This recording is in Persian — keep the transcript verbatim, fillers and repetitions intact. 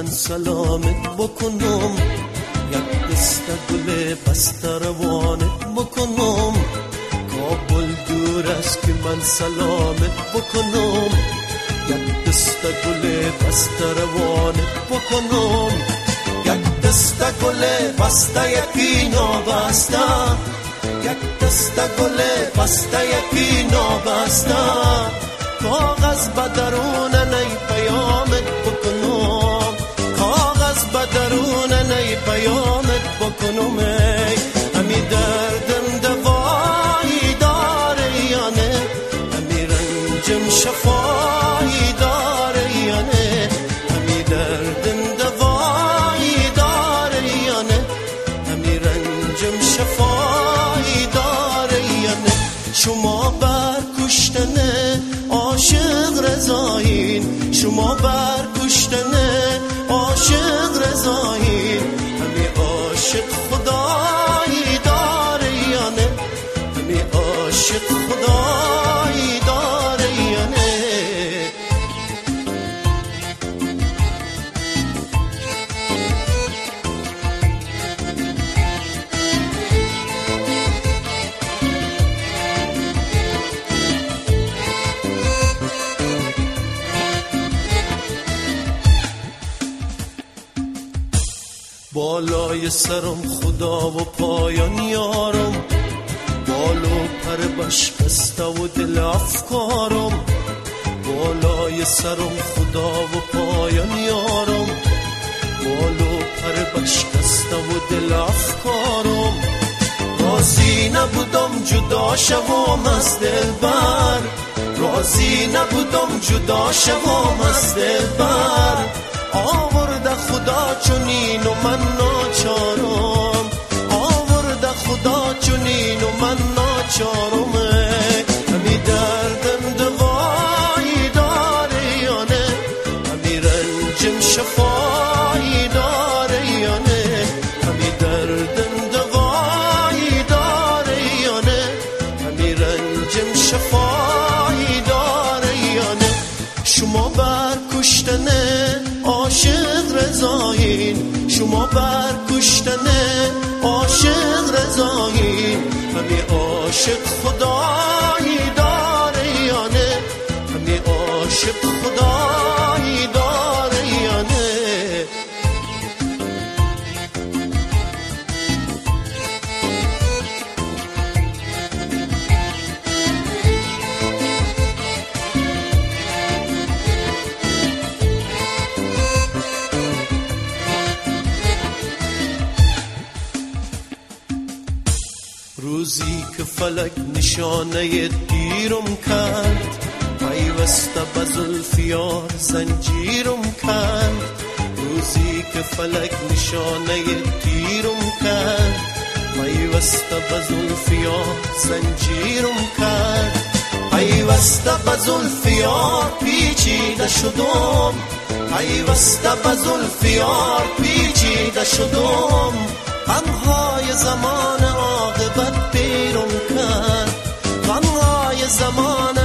من سلامت بکنم، یک دست گل بسته روانت بکنم. کابل دور است که من سلامت بکنم، یک دست گل بسته روانت بکنم. یک دست گل بسته یکی نابسته، یک دست گل بسته یکی نابسته. کاغذ به درون نی پیامت بکنم، کاغذ به درون نی پیامت بکنم. ای همی دردم دوایی داره یا نه، همی رنجم شفایی داره یا نه، همی دردم دوایی داره یا نه، همی رنجم شفایی داره یا نه. شما بر کشتن عاشق رضایین، شما بر کشتن عاشق رضایین. همی عاشق خدایی داره یا نه، همی عاشق خدایی داره یا نه. بالای سرم خدا و پایان یارم، بال و پر بشکسته و دل افکارم. بالای سرم خدا و پایان یارم، بال و پر بشکسته و دل افکارم. راضی نبودم جدا شوم از دلبر، راضی نبودم جدا شوم از دلبر. آورده خدا چنین و من ناچارم، آورده خدا چنین و من ناچارم. همی دردم دوایی داره یا نه، همی رنجم شفایی داره یا نه، همی دردم دوایی داره یا نه، همی رنجم شفایی داره یا نه. شما بر کشتن عاشق رضایین، شما بر کشتن عاشق رضایین. همی عاشق خدایی داره یا نه، همی عاشق خدایی داره یا نه. روزی که فلک نشانه دیرم کرد، پیوسته به زلف یار زنجیرم کرد. روزی که فلک نشانه دیرم کرد، پیوسته به زلف یار زنجیرم کرد. پیوسته به زلف یار پیچیده شدم، پیوسته به زلف یار پیچیده شدم. غمهای زمان عاقبت بیرم کرد، غمهای زمان